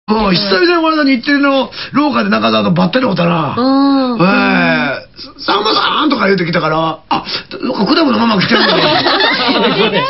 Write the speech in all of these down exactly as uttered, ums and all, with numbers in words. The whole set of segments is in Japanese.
もう久々にこの間日テレの廊下で中澤とばったりおったな。ええー、さんまさんとか言うてきたから、あ、クラブのママ来てるんだよ。 違います。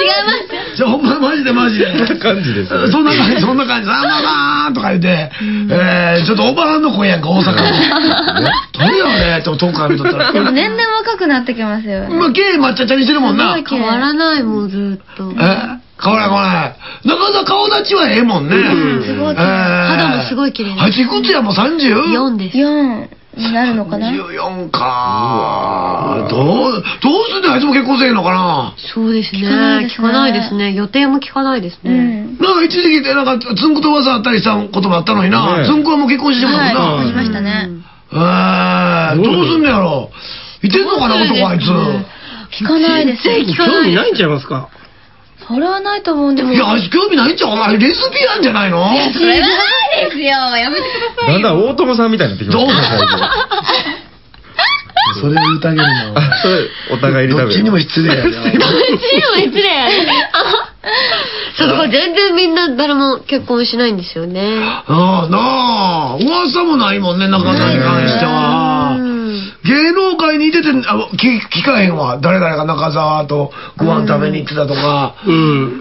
じゃあほんまマジでマジで。 そんな感じです。 そんな感じ、そんな感じ。さんまさんとか言うて、えー、ちょっとおばはんの声やんか、大阪の。何やあれって遠くから見とったら。 でも年々若くなってきますよね。 まあ、ゲイ抹茶茶にしてるもんな。 変わらないもん、ずっと。 え変わらない変わらない。中澤顔立ちはええもんね。 すごい。 肌もすごい綺麗です。 あいついくつやもう さんじゅう？ よんです。 よんになるのかな。 じゅうよんか。どう、どうすんねん、あいつも結婚せえへんのかな。 そうですね。聞かないですね。予定も聞かないですね。 なんか一時期でなんかつんくと噂あったりしたこともあったのにな。つんくはもう結婚してるもんな。 はい、しましたね。 えー、どうすんねやろ。いてんのかな、男あいつ。 聞かないです。 聞かない。 興味ないんちゃいますか。 それはないと思うんでも。 いや、あいつ興味ないんちゃう。お前レズビアンじゃないの。 それはないですよ。やめてください。 だんだん大友さんみたいになってきました。 それ言うてあげるの。 それお互いにどっちにも失礼や。 どっちにも失礼や。そうだから全然みんな誰も結婚しないんですよね。 ああ、なあ、噂もないもんね、中澤に関しては。芸能界にいてて、あ、聞, 聞かへんわ。誰々が中澤とご飯食べに行ってたとか。うん。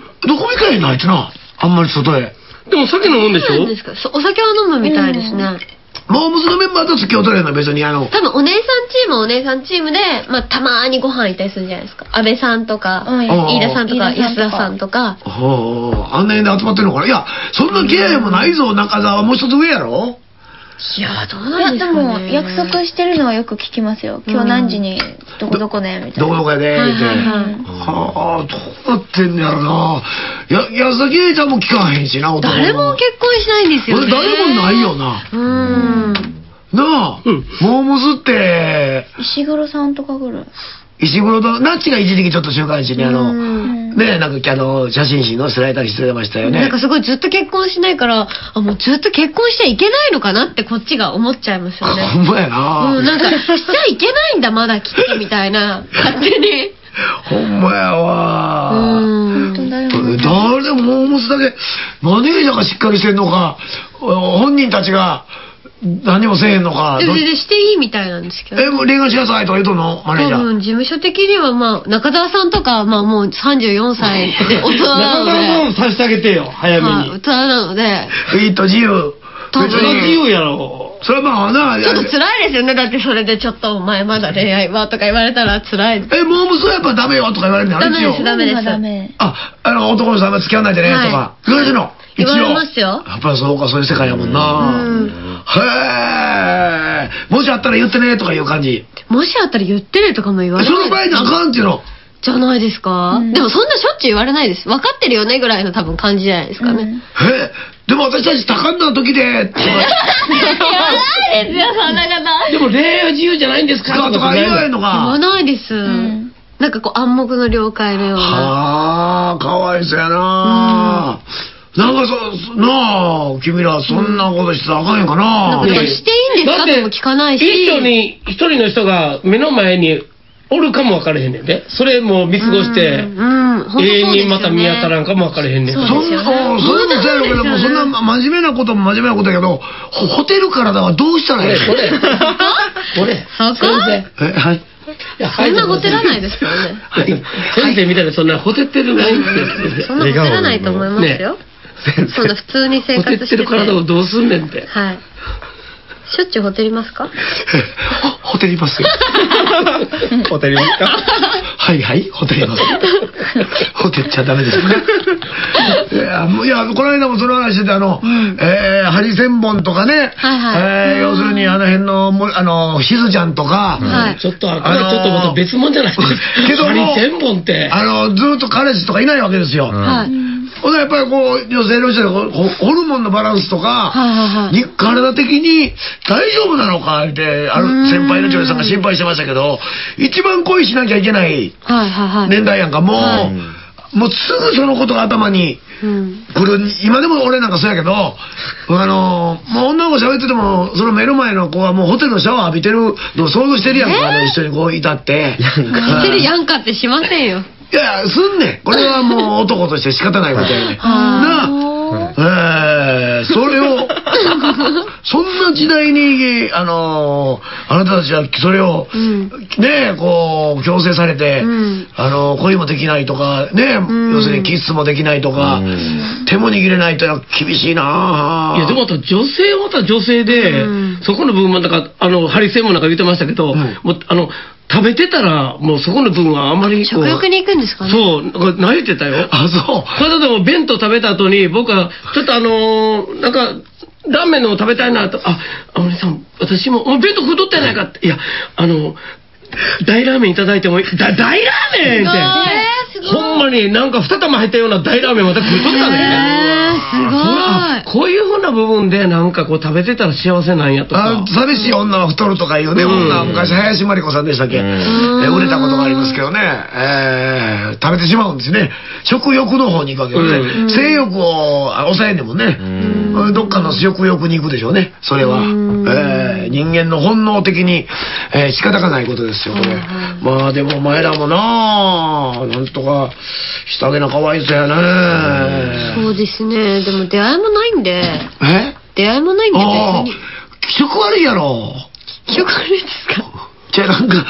どこ行かへんのあいつな。あんまり外へ。 でも酒飲むんでしょ。 お酒は飲むみたいですね。 もう娘のメンバーと付き合うとれんの別にあの。 多分お姉さんチームお姉さんチームで、まあたまーにご飯行ったりするじゃないですか。安倍さんとか、飯田さんとか、安田さんとか。 あんなに集まってるのかな。いや、そんな気合もないぞ、中澤はもう一つ上やろ。 いやどうなんですかね。 いやでも約束してるのはよく聞きますよ。今日何時にどこどこねみたいな。 どこどこやでみたいな。はあ、どうなってんのやろな。や安田圭ちゃんも聞かへんしな。 誰も結婚しないんですよね。 誰もないよな。うん。なあ、モームスって石黒さんとかぐらい。 石黒とナッチが一時期ちょっと週刊誌にあのねえなんかあの写真誌載せられたりしてましたよね。 なんかすごいずっと結婚しないからあもうずっと結婚しちゃいけないのかなってこっちが思っちゃいますよね。 ほんまやな。 うんなんかしちゃいけないんだまだきっとみたいな勝手に。 ほんまやわ。 うん。誰もモームスだけマネージャーがしっかりしてんのか本人たちが。何もせえへんのか。 全然していいみたいなんですけど。 え、もう恋愛しなさいとか言うとんのマネージャー。 多分事務所的にはまあ中澤さんとかまあもうさんじゅうよんさいで大人なので。 中澤さんさせてあげてよ早めに。 はい、大人なので。 いいと自由。 多分自由やろ。 それはまあな。 ちょっと辛いですよねだってそれでちょっとお前まだ恋愛はとか言われたら辛い。 え、モームスはやっぱダメよとか言われるの。 ダメですダメです。 あ、あの男の人あんま付き合わないでねとか言われてるの。 言われますよ。 やっぱりそうかそういう世界やもんな。へえ。もしあったら言ってねとかいう感じ。 もしあったら言ってねとかも言われない。 その場合にあかんっていうの。 じゃないですか。でもそんなしょっちゅう言われないです。分かってるよねぐらいの多分感じじゃないですかね。 え、でも私たち多感な時で。言わないですよそんな方。 でも恋愛は自由じゃないんですかとか言わないのか。 言わないです。なんかこう暗黙の了解のような。 はあ、かわいそうやな。なんかそ、なあ、君らそんなことしてたらあかんやんかな。 なんかしていいんですかっても聞かないし。 一緒に、一人の人が目の前におるかも分かれへんねんで。それも見過ごして、永遠にまた見当たらんかも分かれへんねん。 そんな、そういうのそうやろうけども、そんな真面目なことも真面目なことやけど、ホテルからだはどうしたらいいの？ これ、これ、 そこ？ え、はい。 そんなホテらないですからね。 はい。先生みたいなそんなホテってるないんです。 そんなホテらないと思いますよ。そんな普通に生活してて。 ホテってる体をどうすんねんって。 はい。しょっちゅうホテりますか？ ホテりますよ。 ホテりますか？ はいはいホテります。ホテっちゃダメですね。いやもういやこの間もその話であの、えー、ハリセンボンとかね、えー、要するにあの辺のもあのしずちゃんとか、 はい、ちょっとあれはちょっとまた別物じゃないですか。けどもハリセンボンってあのずっと彼氏とかいないわけですよ。はい。ほんでやっぱりこう女性の人でホルモンのバランスとかに体的に大丈夫なのかってある先輩の女優さんが心配してましたけど、一番恋しなきゃいけない年代やんか。もう、はい、もうすぐそのことが頭に来る、うん、今でも俺なんかそうやけど、あのもう女の子喋っててもその目の前の子はもうホテルのシャワー浴びてるのを想像してるやんか、えー、一緒にこういたってしてるやんかってしませんよ。 いやすんねん。これはもう男として仕方ないことやねんなあ。えー、それをそんな時代に、あのー、あなたたちはそれを、うん、ねえ、こう、強制されて、うん、あのー、恋もできないとか、ねえ、うん、要するにキスもできないとか、うん、手も握れないというのは厳しいな。 いや、でもまた女性はまた女性で、うん、そこの部分もなんか、あの、ハリセンもなんか言ってましたけど、うん、もう、あの、食べてたら、もうそこの部分はあんまり食欲に行くんですかね。 そう、なんか泣いてたよ。 あ、そう。 これでも弁当食べた後に、僕は、ちょっとあのー、なんか、ラーメンの食べたいなと、あ、あおりさん、私も、お弁当太ってないかって、いや、あの、大ラーメンいただいてもいい、だ大ラーメンって、えー、すごいほんまになんか二玉入ったような大ラーメンまた食いとったね。 えー、すごい。こういうふうな部分でなんかこう食べてたら幸せなんやとか。 あ、寂しい女は太るとかいうね、女は昔林真理子さんでしたっけ、え売れたことがありますけどね、えー、食べてしまうんですね。食欲の方に行くわけですね。性欲を抑えんでもね、どっかの食欲に行くでしょうね、それは。えー、人間の本能的に、えー、仕方がないことですよ、これ。まあでもお前らもなあ、なんとかしてあげなかわいそうやね。 そうですね。でも出会いもないんで。 え？ 出会いもないんで別に。 気色悪いやろ。 気色悪いですか？ じゃあなんか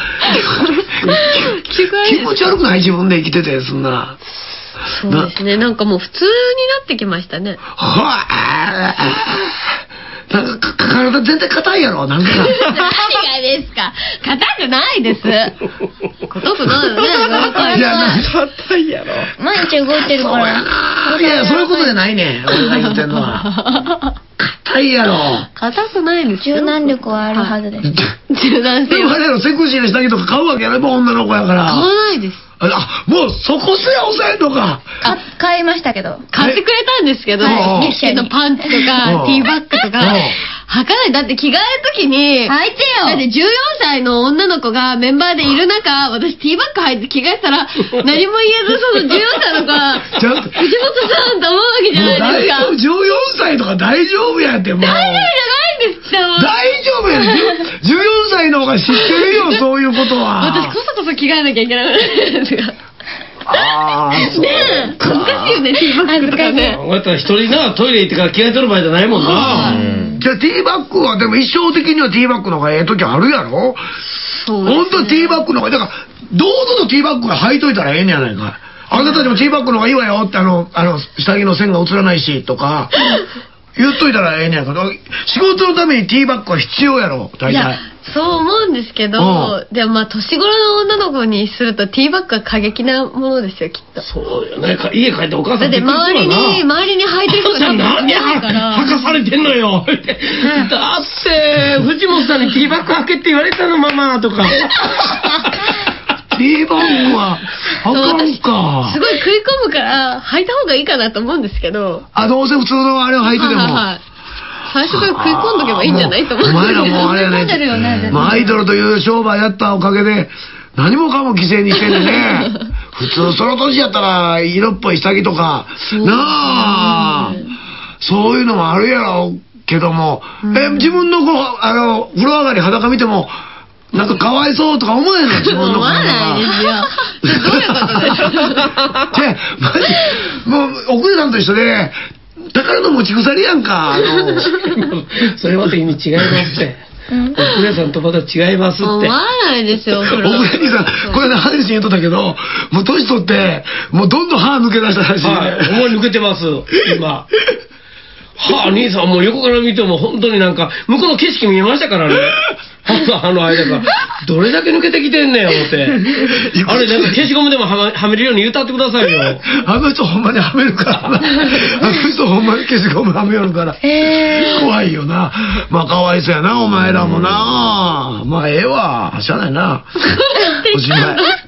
気持ち悪くない自分で生きててそんな。 そうですね。なんかもう普通になってきましたね。 はあ。なんか体全体硬いやろなんか。 何がですか。硬くないです。硬くないよね。 いや硬いやろ。 毎日動いてるから。 いやそういうことじゃないね。俺が言ってんのは。硬いやろ。 硬くないですよ。 柔軟力はあるはずです。 柔軟性。 でもあれやろセクシーな下着とか買うわけやろ女の子やから。 買わないです。 あ、もうそこすら抑えんのか。 あ、買いましたけど。 買ってくれたんですけど、ミッシェのパンツとか、ティーバッグとか、履かない。だって着替えるときに、 履いてよ。 だってじゅうよんさいの女の子がメンバーでいる中、私ティーバッグ履いて着替えたら、何も言えず、そのじゅうよんさいの子が、藤本さんと思うわけじゃないですか。 じゅうよんさいとか大丈夫やって、もう。 大丈夫じゃないんですよ。 大丈夫やね。じゅうよんさいの方が知ってるよ、そういうことは。 私こそこそ着替えなきゃいけないですが。 ああ、 ねえ、恥ずかしいよね、ティーバッグとかね。 また一人な、トイレ行ってから着替えとる場合じゃないもんな。 じゃあティーバッグは、でも一生的にはティーバッグの方がええ時あるやろ。 そうですね。 ほんとティーバッグの方が、だから、堂々とティーバッグが履いといたらええんやないか。あなたたちもティーバッグの方がいいわよって、あの、あの、下着の線が映らないし、とか、言っといたらええんやけど、仕事のためにティーバッグは必要やろ、大体。 そう思うんですけど、でもまあ年頃の女の子にするとティーバッグは過激なものですよきっと。 そうよね。家帰ってお母さんだって周りに周りに履いてる人が多分なんで履かされてんのよ。だって藤本さんにティーバッグ履けって言われたのママとか。 ティーバッグはあかんか。 すごい食い込むから履いた方がいいかなと思うんですけど。 あ、どうせ普通のあれを履いてても。はいはい、 最初から食い込んどけばいいんじゃないと思う。 お前らもうあれやね。まあアイドルという商売やったおかげで何もかも犠牲にしてるね。普通その年やったら色っぽい下着とかなあ、そういうのもあるやろうけども、え自分のこうあの風呂上がり裸見てもなんかかわいそうとか思えない自分の思わないですよ。どういうことですか。 じゃマジもう奥さんと一緒で宝の持ち腐りやんか。あのそれまた意味違いますって。奥さんとまた違いますって。 思わないですよ。奥さんこれねハデルシン言っとったけど、もう年取ってもうどんどん歯抜け出したらしいね。 はい、思い抜けてます今。はあ、兄さんもう横から見ても本当になんか向こうの景色見えましたからね。あの間がどれだけ抜けてきてんねん思って。あれなんか消しゴムでもはめるように言ったってくださいよ。 あの人ほんまにはめるからな。あの人ほんまに消しゴムはめよるから。怖いよな。まあかわいそうやなお前らもな。まあええわしゃあないな。おしまい。